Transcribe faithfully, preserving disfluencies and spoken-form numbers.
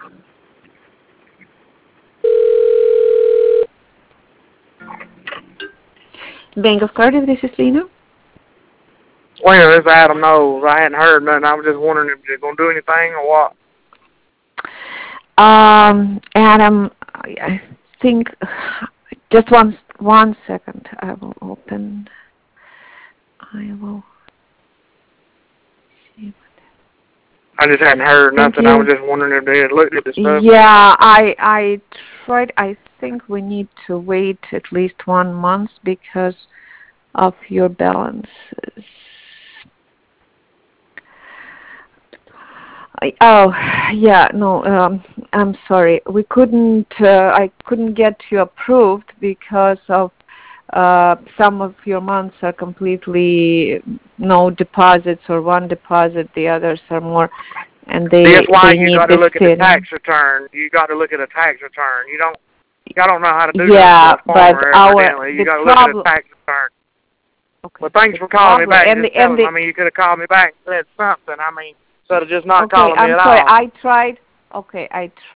Bank of Cardiff, this is Lena. Well, this is Adam Knowles. I hadn't heard nothing. I was just wondering if they're going to do anything or what. Um, Adam, I I think, just one, one second. I will open, I will see. I just hadn't heard Thank nothing. I you. was just wondering if they had looked at the stuff. Yeah, I I tried. I think we need to wait at least one month because of your balances. I, oh, yeah, no, um, I'm sorry. We couldn't. Uh, I couldn't get you approved because of uh, some of your months are completely no deposits or one deposit. The others are more. And they, That's why they you need got to the look at the fin. tax return. You got to look at a tax return. You don't. I don't know how to do Yeah, that for a farmer, but our evidently. You the got to look at a problem. tax return. Okay. Well, thanks The for calling me problem, back and and just the, and telling me. I the, mean, you could have called me back and said something. I mean, instead of just not okay, calling me I'm at sorry. all. I tried. Okay, I